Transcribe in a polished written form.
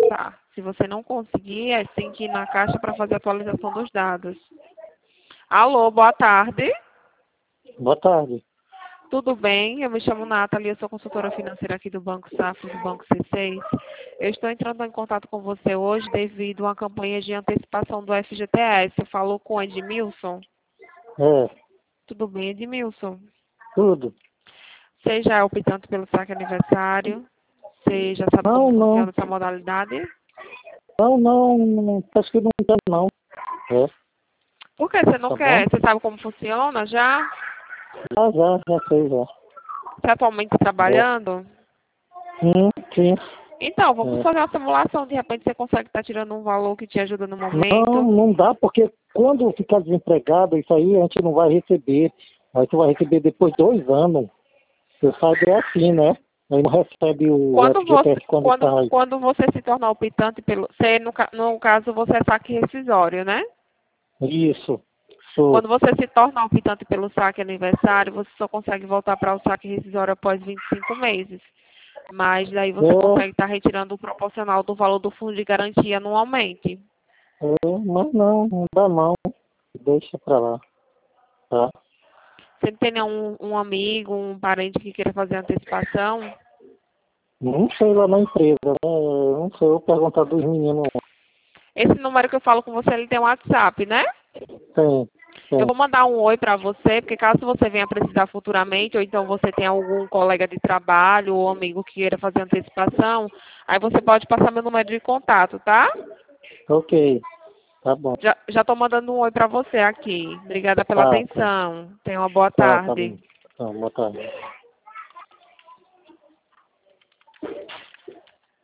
passar. Se você não conseguir, tem que ir na caixa para fazer a atualização dos dados. Alô, boa tarde. Boa tarde. Tudo bem? Eu me chamo Nathalie, eu sou consultora financeira aqui do Banco Safra, do Banco C6. Eu estou entrando em contato com você hoje devido a uma campanha de antecipação do FGTS. Você falou com o Edmilson? É, Tudo bem, Edmilson? tudo. Você já é optante pelo saque aniversário? Você já sabe como funciona essa modalidade? Não, acho que não quero não. É, Por que você não tá quer? bom? Você sabe como funciona já? Já sei, já. Você atualmente está trabalhando? Sim. Então, vamos É. fazer uma simulação. De repente você consegue estar tirando um valor que te ajuda no Não, momento. não dá, porque quando ficar desempregado, isso aí a gente não vai receber. Aí você vai receber depois de 2 anos. Você sabe, é assim, né? Aí não recebe o FGTS quando sai. Quando você se tornar optante pelo... Você, no caso, você é saque rescisório, né? Isso. Sou. Quando você se torna optante pelo saque aniversário, você só consegue voltar para o saque rescisório após 25 meses. Mas daí você consegue estar retirando o proporcional do valor do fundo de garantia anualmente. Mas não dá não. Deixa pra lá. Tá? Você tem nenhum um amigo, um parente que queira fazer antecipação? Não sei lá na empresa, né? Não sei, eu vou perguntar dos meninos. Esse número que eu falo com você, ele tem um WhatsApp, né? Tem. Eu vou mandar um oi para você, porque caso você venha precisar futuramente, ou então você tenha algum colega de trabalho ou amigo que queira fazer antecipação, aí você pode passar meu número de contato, tá? Ok, tá bom. Já estou mandando um oi para você aqui. Obrigada pela Tá. atenção. Tenha uma boa Tá tarde. bom. Tá, boa tarde.